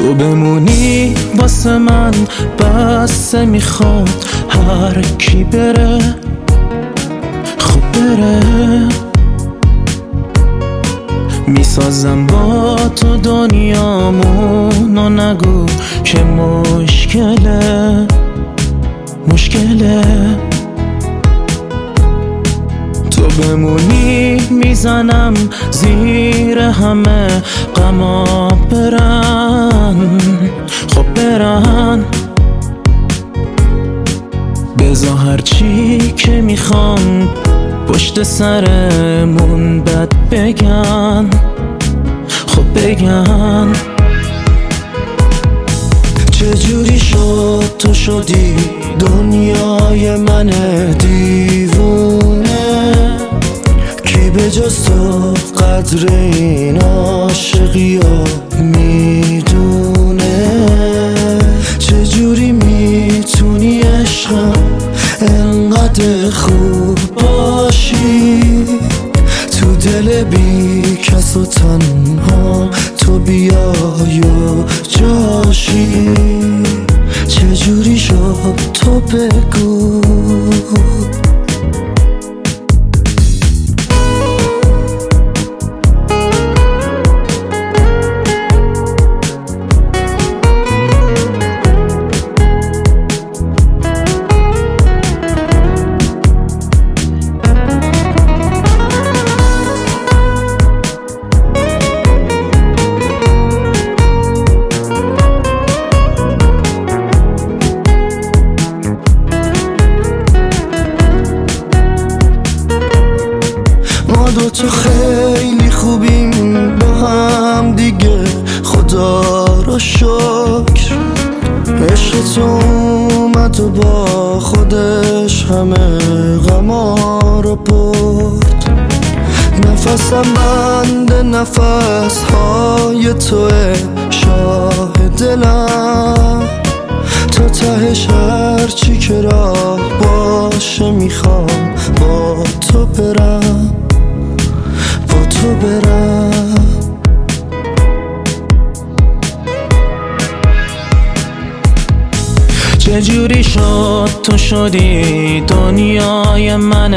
تو بمونی واسه من بسه، میخواد هر کی بره خوب بره. میسازم با تو دنیامونو، نگو که مشکله تو بمونی میزنم زیر همه غما برن خب برن. بذار هرچی که میخوان پشت سرمون بد بگن خب بگن. چجوری شد تو شدی دنیای من دیوونه، کی به جز تو قدر این عاشقی رو میدونه. چجوری میتونی عشقم انقدر خوب باشی، تو دل بی کس و تنها تو بیای و جاشی. چجوری شد تو بگو. دوتا خیلی خوبیم با هم دیگه، خدا رو شکر. عشق تو اومد و با خودش همه غما رو برد. نفسم بند نفس های توه، شاه دلم. تا تهش هرچی که راه باشه میخوام با تو برم تو برم. چجوری شد تو شدی دنیای من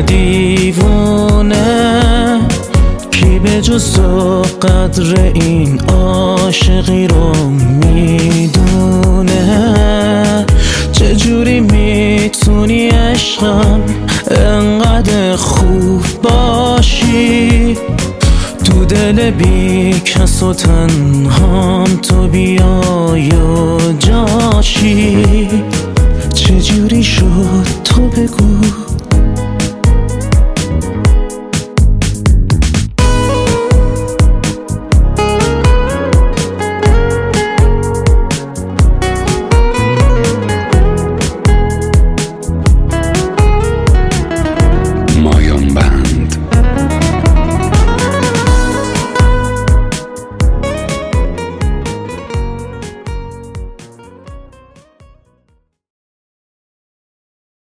دیوونه، کی به جز تو قدر این عاشقی رو میدونه. چجوری میتونی عشقم انقدر خوب باشی، تو دل بی کس و تنهام تو بیای و جاشی. چجوری شد تو بگو.